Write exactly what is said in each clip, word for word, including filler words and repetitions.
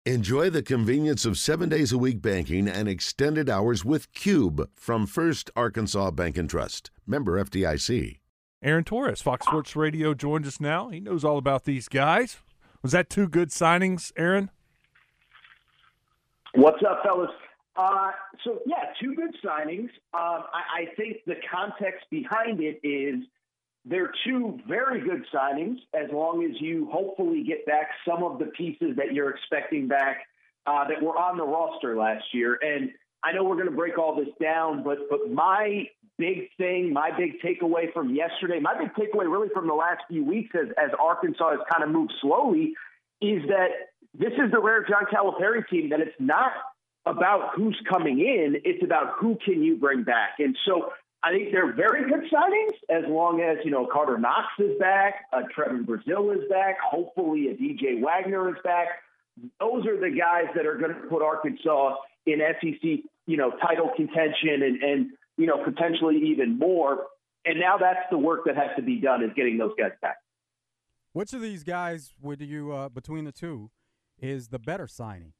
Enjoy the convenience of seven days a week banking and extended hours with Cube from First Arkansas Bank and Trust. Member F D I C. Aaron Torres, Fox Sports Radio, joins us now. He knows all about these guys. Was that two good signings, Aaron? What's up, fellas? Uh, so, yeah, two good signings. Um, I, I think the context behind it is they're two very good signings as long as you hopefully get back some of the pieces that you're expecting back uh, that were on the roster last year. And I know we're going to break all this down, but but my big thing, my big takeaway from yesterday, my big takeaway really from the last few weeks as, as Arkansas has kind of moved slowly is that this is the rare John Calipari team that it's not about who's coming in, it's about who can you bring back. And so I think they're very good signings as long as, you know, Carter Knox is back, uh, Trevin Brazile is back, hopefully a D J Wagner is back. Those are the guys that are going to put Arkansas in S E C, you know, title contention and, and, you know, potentially even more. And now that's the work that has to be done is getting those guys back. Which of these guys would you, uh, between the two, is the better signing?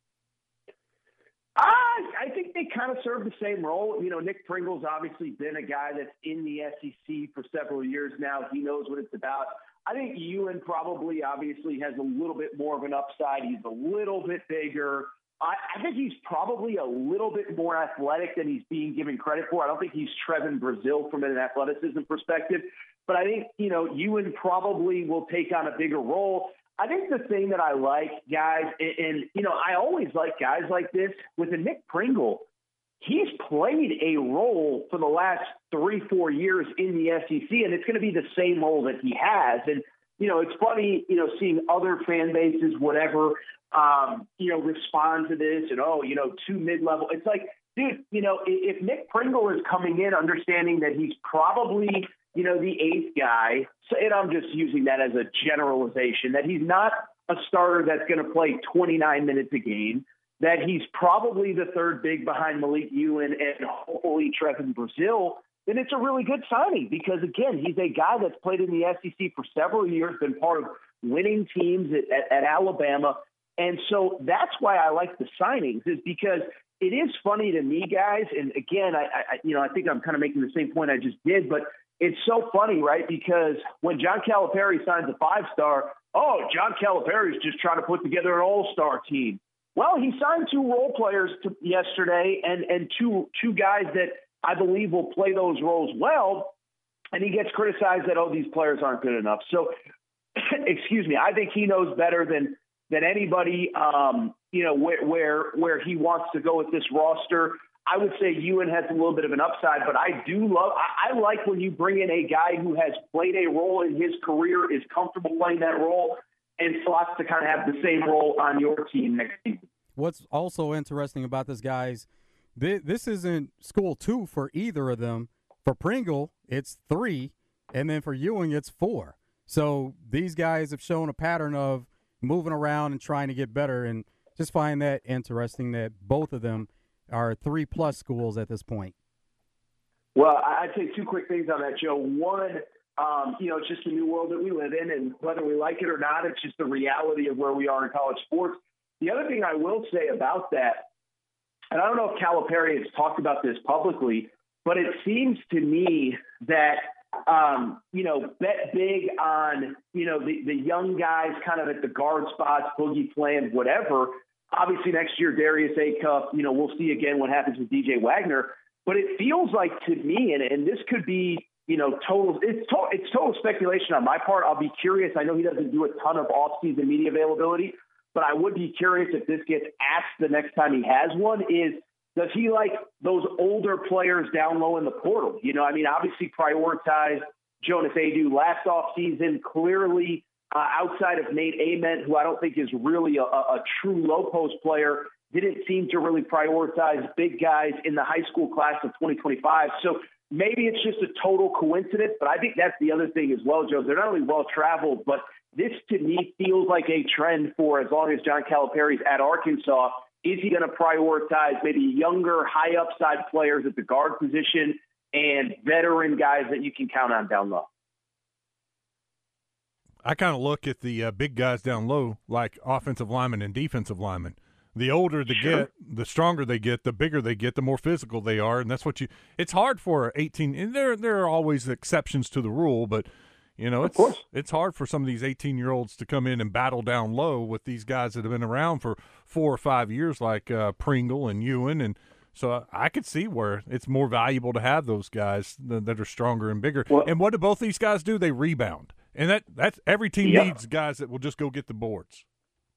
I, I think they kind of serve the same role. You know, Nick Pringle's obviously been a guy that's in the S E C for several years now. He knows what it's about. I think Ewan probably obviously has a little bit more of an upside. He's a little bit bigger. I, I think he's probably a little bit more athletic than he's being given credit for. I don't think he's Trevin Brazile from an athleticism perspective. But I think, you know, Ewan probably will take on a bigger role. I think the thing that I like, guys, and, and, you know, I always like guys like this. With a Nick Pringle, he's played a role for the last three, four years in the S E C, and it's going to be the same role that he has. And, you know, it's funny, you know, seeing other fan bases, whatever, um, you know, respond to this and, oh, you know, two mid-level. It's like, dude, you know, if, if Nick Pringle is coming in understanding that he's probably – you know, the eighth guy, so, and I'm just using that as a generalization, that he's not a starter that's going to play twenty-nine minutes a game, that he's probably the third big behind Malik Ewan and hopefully Trevin Brazile, then it's a really good signing because, again, he's a guy that's played in the S E C for several years, been part of winning teams at, at, at Alabama. And so that's why I like the signings is because it is funny to me, guys, and again, I, I you know, I think I'm kind of making the same point I just did, but it's so funny, right? Because when John Calipari signs a five-star, oh, John Calipari is just trying to put together an all-star team. Well, he signed two role players to, yesterday and, and two two guys that I believe will play those roles well, and he gets criticized that, oh, these players aren't good enough. So, excuse me, I think he knows better than than anybody, um, you know, where, where where he wants to go with this roster. I would say Ewan has a little bit of an upside, but I do love I, I like when you bring in a guy who has played a role in his career, is comfortable playing that role, and slots to kind of have the same role on your team next season. What's also interesting about this, guys, th- this isn't school two for either of them. For Pringle, it's three, and then for Ewing, it's four. So these guys have shown a pattern of moving around and trying to get better, and just find that interesting that both of them are three-plus schools at this point. Well, I'd say two quick things on that, Joe. One, um, you know, it's just the new world that we live in, and whether we like it or not, it's just the reality of where we are in college sports. The other thing I will say about that, and I don't know if Calipari has talked about this publicly, but it seems to me that, um, you know, bet big on, you know, the, the young guys kind of at the guard spots, boogie plan, whatever. Obviously, next year, Darius Acuff, you know, we'll see again what happens with D J Wagner. But it feels like to me, and, and this could be, you know, total it's, to, it's total speculation on my part. I'll be curious. I know he doesn't do a ton of off-season media availability, but I would be curious if this gets asked the next time he has one is, does he like those older players down low in the portal? You know, I mean, obviously prioritize Jonas Adu last offseason, clearly – Uh, outside of Nate Ament, who I don't think is really a, a true low-post player, didn't seem to really prioritize big guys in the high school class of twenty twenty-five. So maybe it's just a total coincidence, but I think that's the other thing as well, Joe. They're not only well-traveled, but this to me feels like a trend for as long as John Calipari's at Arkansas. Is he going to prioritize maybe younger, high-upside players at the guard position and veteran guys that you can count on down low? I kind of look at the uh, big guys down low like offensive linemen and defensive linemen. The older they Sure. get, the stronger they get, the bigger they get, the more physical they are, and that's what you. It's hard for eighteen. And there, there are always exceptions to the rule, but you know, it's it's hard for some of these eighteen-year-olds to come in and battle down low with these guys that have been around for four or five years, like uh, Pringle and Ewan, and so I could see where it's more valuable to have those guys that, that are stronger and bigger. Well, and what do both these guys do? They rebound, and that that's every team Yep. needs guys that will just go get the boards.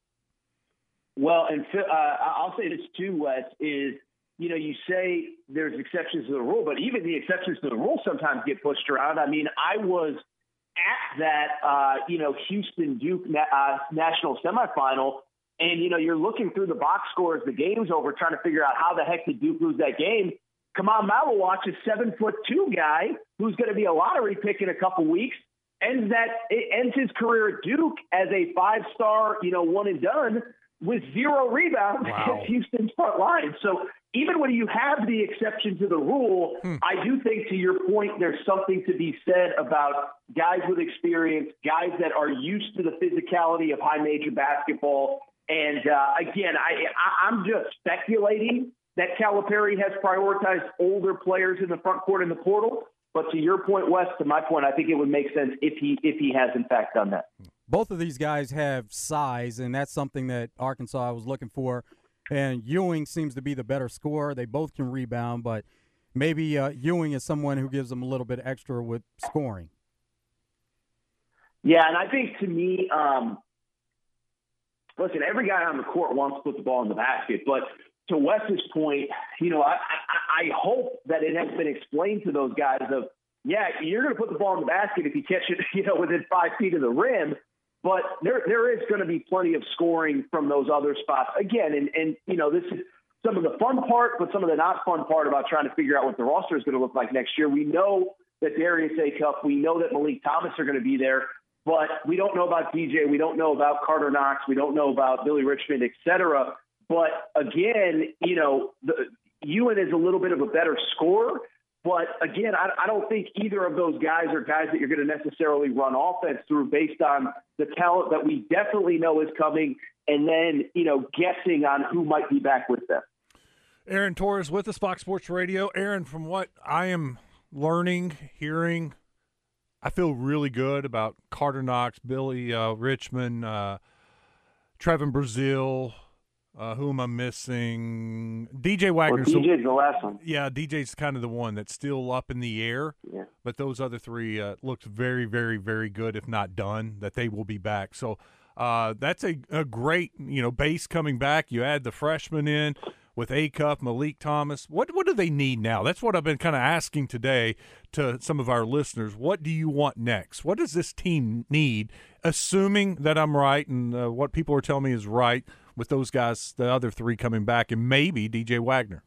Well, and uh, I'll say this too, Wes, is, you know, you say there's exceptions to the rule, but even the exceptions to the rule sometimes get pushed around. I mean, I was at that, uh, you know, Houston-Duke na- uh, national semifinal, and, you know, you're looking through the box scores, the game's over, trying to figure out how the heck did Duke lose that game. Kamal Malawach, a seven-foot-two guy who's going to be a lottery pick in a couple weeks, ends that ends his career at Duke as a five-star, you know, one-and-done, with zero rebounds Wow. against Houston's front line. So even when you have the exception to the rule, hmm. I do think, to your point, there's something to be said about guys with experience, guys that are used to the physicality of high major basketball. And uh, again, I, I, I'm just speculating that Calipari has prioritized older players in the front court in the portal. But to your point, Wes, to my point, I think it would make sense if he if he has in fact done that. Both of these guys have size, and that's something that Arkansas was looking for. And Ewing seems to be the better scorer. They both can rebound, but maybe uh, Ewing is someone who gives them a little bit extra with scoring. Yeah, and I think to me, um, listen, every guy on the court wants to put the ball in the basket. But to Wes's point, you know, I, I, I hope that it has been explained to those guys of, yeah, you're going to put the ball in the basket if you catch it, you know, within five feet of the rim. But there there is going to be plenty of scoring from those other spots. Again, and, and, you know, this is some of the fun part, but some of the not fun part about trying to figure out what the roster is going to look like next year. We know that Darius Acuff, we know that Malik Thomas are going to be there, but we don't know about D J. We don't know about Carter Knox. We don't know about Billy Richmond, et cetera. But again, you know, the, Ewan is a little bit of a better scorer. But again, I, I don't think either of those guys are guys that you're going to necessarily run offense through based on the talent that we definitely know is coming, and then, you know, guessing on who might be back with them. Aaron Torres with us, Fox Sports Radio. Aaron, from what I am learning, hearing, I feel really good about Carter Knox, Billy uh, Richmond, uh, Trevin Brazile. Uh, who am I missing? D J Wagner. Well, D J's the last one. Yeah, D J's kind of the one that's still up in the air. Yeah. But those other three uh, looked very, very, very good, if not done, that they will be back. So uh, that's a, a great, you know, base coming back. You add the freshmen in with Acuff, Malik Thomas. What what do they need now? That's what I've been kind of asking today to some of our listeners. What do you want next? What does this team need, assuming that I'm right and uh, what people are telling me is right, with those guys, the other three coming back, and maybe D J Wagner?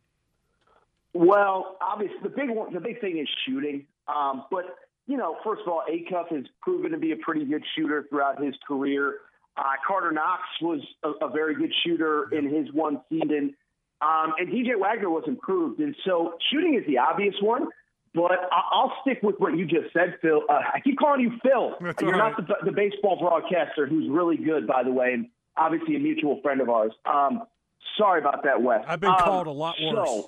Well, obviously, the big one, the big thing is shooting. Um, but, you know, first of all, Acuff has proven to be a pretty good shooter throughout his career. Uh, Carter Knox was a, a very good shooter in his one season. Um, and D J Wagner was improved. And so shooting is the obvious one. But I'll stick with what you just said, Phil. Uh, I keep calling you Phil. That's You're right. not the, the baseball broadcaster, who's really good, by the way, and obviously a mutual friend of ours. Um, sorry about that, Wes. I've been um, called a lot worse. So,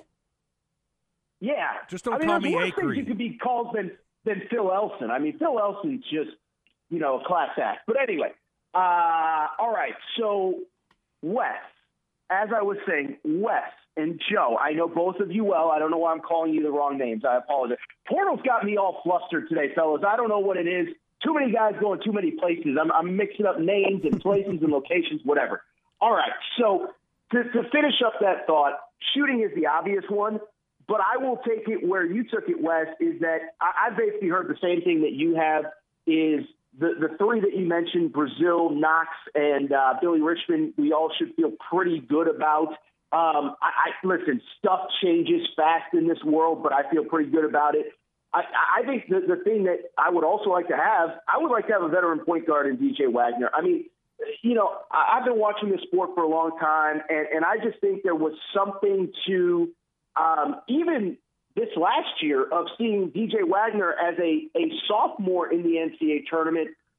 yeah. Just don't I mean, call there's me worse things Acree. you could be called than, than Phil Elson. I mean, Phil Elson's just, you know, a class act. But anyway, uh, all right. So, Wes, as I was saying, Wes and Joe, I know both of you well. I don't know why I'm calling you the wrong names. I apologize. Portal's got me all flustered today, fellas. I don't know what it is. Too many guys going too many places. I'm, I'm mixing up names and places and locations, whatever. All right, so to, to finish up that thought, shooting is the obvious one, but I will take it where you took it, Wes, is that I, I've basically heard the same thing that you have, is the, the three that you mentioned, Brazile, Knox, and uh, Billy Richmond, we all should feel pretty good about. Um, I, I listen, stuff changes fast in this world, but I feel pretty good about it. I, I think the, the thing that I would also like to have, I would like to have a veteran point guard in D J Wagner. I mean, you know, I've been watching this sport for a long time, and, and I just think there was something to um, even this last year of seeing D J Wagner as a, a sophomore in the N C double A tournament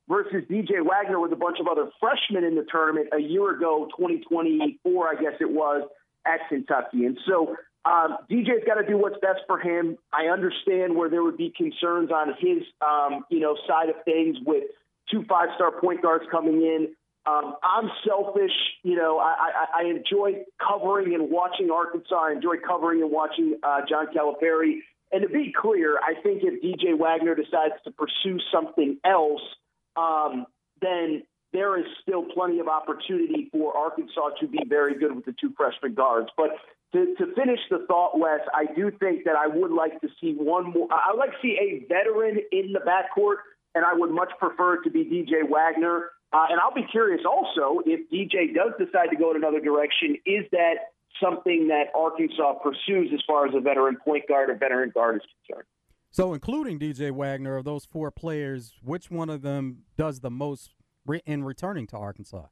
versus D J Wagner with a bunch of other freshmen in the tournament a year ago, twenty twenty-four, I guess it was, at Kentucky. And so um, D J's got to do what's best for him. I understand where there would be concerns on his, um, you know, side of things with two five-star point guards coming in. Um, I'm selfish. You know, I, I, I enjoy covering and watching Arkansas. I enjoy covering and watching uh, John Calipari. And to be clear, I think if D J Wagner decides to pursue something else, um, then there is still plenty of opportunity for Arkansas to be very good with the two freshman guards. But to, to finish the thought, Wes, I do think that I would like to see one more. I would like to see a veteran in the backcourt, and I would much prefer it to be D J Wagner. Uh, and I'll be curious also if D J does decide to go in another direction, is that something that Arkansas pursues as far as a veteran point guard or veteran guard is concerned? So including D J Wagner, of those four players, which one of them does the most re- in returning to Arkansas?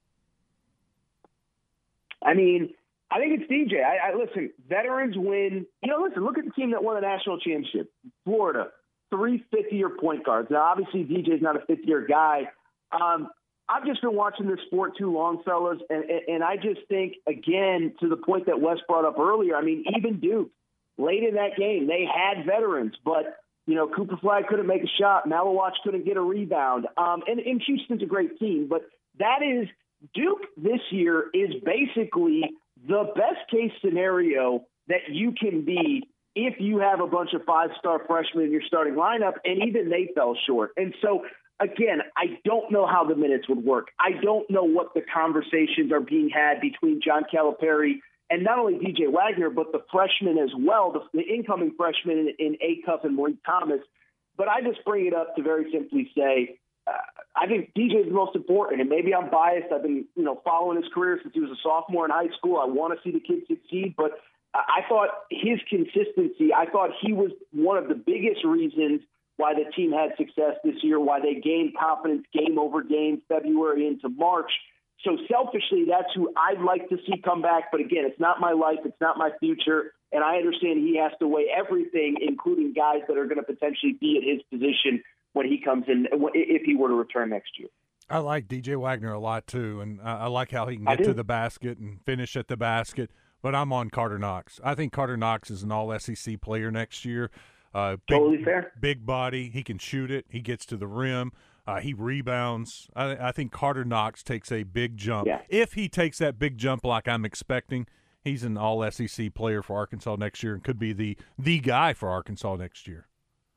I mean, I think it's D J. I, I listen, veterans win. You know, listen, look at the team that won the national championship, Florida, three fifth-year point guards. Now, obviously, D J's not a fifth-year guy. Um, I've just been watching this sport too long, fellas, and, and, and I just think, again, to the point that Wes brought up earlier, I mean, even Duke, late in that game, they had veterans, but, you know, Cooper Flagg couldn't make a shot. Malawatch couldn't get a rebound. Um, and, and Houston's a great team, but that is – Duke this year is basically the best-case scenario that you can be if you have a bunch of five-star freshmen in your starting lineup, and even they fell short. And so – again, I don't know how the minutes would work. I don't know what the conversations are being had between John Calipari and not only D J Wagner, but the freshmen as well, the, the incoming freshmen in, in Acuff and Malik Thomas. But I just bring it up to very simply say, uh, I think D J is the most important, and maybe I'm biased. I've been, you know, following his career since he was a sophomore in high school. I want to see the kid succeed, but I thought his consistency, I thought he was one of the biggest reasons why the team had success this year, why they gained confidence game over game, February into March. So selfishly, that's who I'd like to see come back. But again, it's not my life. It's not my future. And I understand he has to weigh everything, including guys that are going to potentially be at his position when he comes in, if he were to return next year. I like D J Wagner a lot too, and I like how he can get to the basket and finish at the basket. But I'm on Carter Knox. I think Carter Knox is an all S E C player next year. Uh, big, totally fair. Big body. He can shoot it. He gets to the rim. Uh, he rebounds. I, I think Carter Knox takes a big jump. Yeah. If he takes that big jump like I'm expecting, he's an all S E C player for Arkansas next year and could be the the guy for Arkansas next year.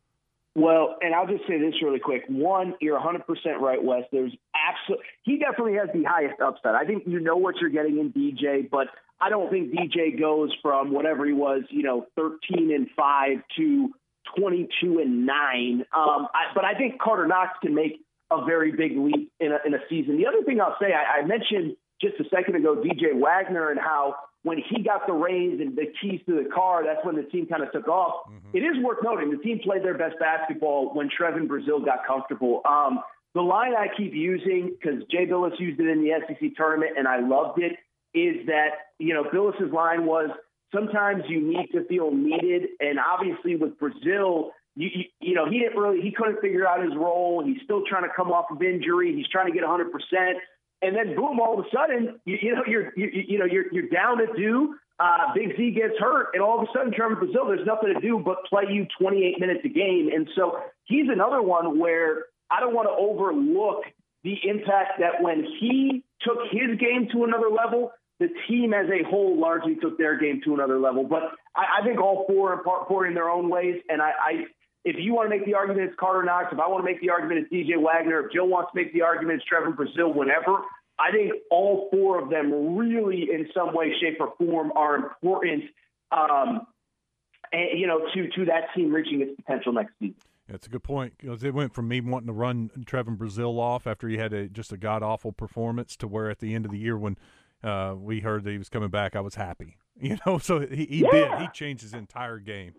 Well, and I'll just say this really quick. One, you're one hundred percent right, Wes. There's absolutely – he definitely has the highest upside. I think you know what you're getting in D J, but I don't think D J goes from whatever he was, you know, thirteen and five to – twenty-two and nine. Um, I, but I think Carter Knox can make a very big leap in a, in a season. The other thing I'll say, I, I mentioned just a second ago, D J Wagner, and how when he got the reins and the keys to the car, that's when the team kind of took off. Mm-hmm. It is worth noting the team played their best basketball when Trevin Brazile got comfortable. Um, the line I keep using, because Jay Billis used it in the S E C tournament, and I loved it, is that, you know, Billis's line was, sometimes you need to feel needed, and obviously with Brazile, you, you, you know, he didn't really, he couldn't figure out his role. He's still trying to come off of injury. He's trying to get one hundred percent, and then boom, all of a sudden, you, you know, you're, you, you know, you're you're down to do. Uh, Big Z gets hurt, and all of a sudden, Trevor Brazile, there's nothing to do but play you twenty-eight minutes a game, and so he's another one where I don't want to overlook the impact that when he took his game to another level, the team as a whole largely took their game to another level. But I, I think all four are important in their own ways. And I, I, if you want to make the argument it's Carter Knox, if I want to make the argument it's D J Wagner, if Joe wants to make the argument it's Trevor Brazile, whatever, I think all four of them really in some way, shape, or form are important, um, and, you know, to, to that team reaching its potential next season. That's a good point, because it went from me wanting to run Trevor Brazile off after he had a, just a god-awful performance to where at the end of the year when – Uh, we heard that he was coming back, I was happy. You know, so he, he yeah. did. He changed his entire game.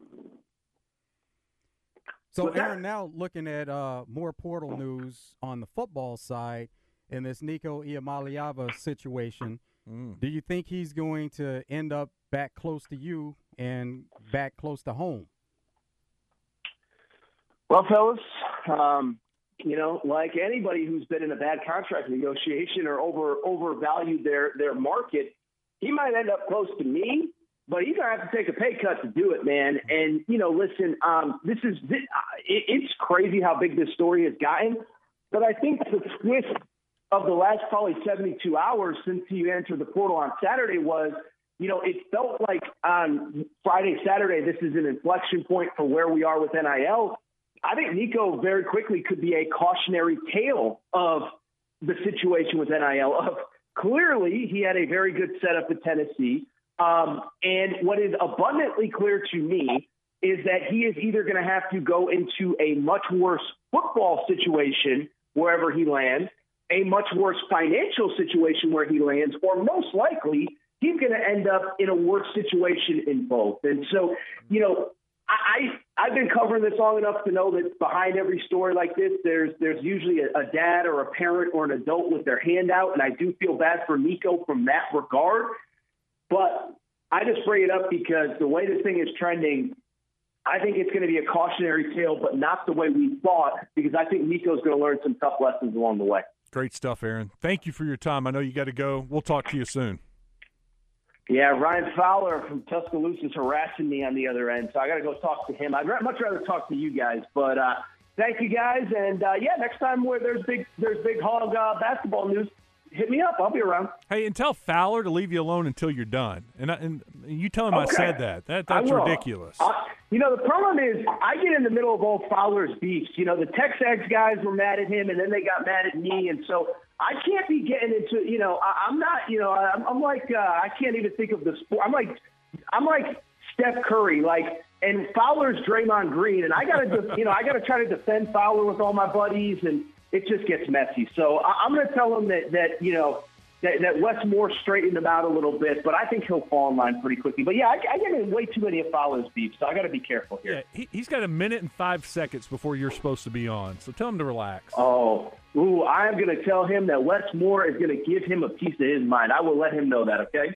So, Aaron, now looking at uh, more portal news on the football side in this Nico Iamaleava situation, mm. do you think he's going to end up back close to you and back close to home? Well, fellas, um, you know, like anybody who's been in a bad contract negotiation or over overvalued their their market, he might end up close to me, but he's gonna have to take a pay cut to do it, man. And you know, listen, um, this is this, it, it's crazy how big this story has gotten, but I think the twist of the last probably seventy-two hours since he entered the portal on Saturday was, you know, it felt like on Friday, Saturday, this is an inflection point for where we are with N I L. I think Nico very quickly could be a cautionary tale of the situation with N I L. Of clearly, he had a very good setup at Tennessee. Um, and what is abundantly clear to me is that he is either going to have to go into a much worse football situation wherever he lands, a much worse financial situation where he lands, or most likely he's going to end up in a worse situation in both. And so, you know, I, I've been covering this long enough to know that behind every story like this, there's there's usually a, a dad or a parent or an adult with their hand out, and I do feel bad for Nico from that regard. But I just bring it up because the way this thing is trending, I think it's going to be a cautionary tale, but not the way we thought, because I think Nico's going to learn some tough lessons along the way. Great stuff, Aaron. Thank you for your time. I know you got to go. We'll talk to you soon. Yeah, Ryan Fowler from Tuscaloosa is harassing me on the other end, so I got to go talk to him. I'd much rather talk to you guys, but uh, thank you guys, and uh, yeah, next time where there's big there's big hog uh, basketball news, hit me up. I'll be around. Hey, and tell Fowler to leave you alone until you're done, and I, and you tell him okay. I said that. That that's ridiculous. Uh, you know, the problem is I get in the middle of all Fowler's beefs. You know, the Texas guys were mad at him, and then they got mad at me, and so I can't be getting into, you know, I, I'm not, you know, I'm, I'm like, uh, I can't even think of the sport. I'm like, I'm like Steph Curry, like, and Fowler's Draymond Green, and I got to, you know, I got to try to defend Fowler with all my buddies, and it just gets messy. So I, I'm going to tell him that, that you know, that, that Wes Moore straightened him out a little bit, but I think he'll fall in line pretty quickly. But yeah, I, I get in way too many of Fowler's beefs, so I got to be careful here. Yeah, he, he's got a minute and five seconds before you're supposed to be on, so tell him to relax. Oh, ooh, I'm going to tell him that Wes Moore is going to give him a piece of his mind. I will let him know that, okay?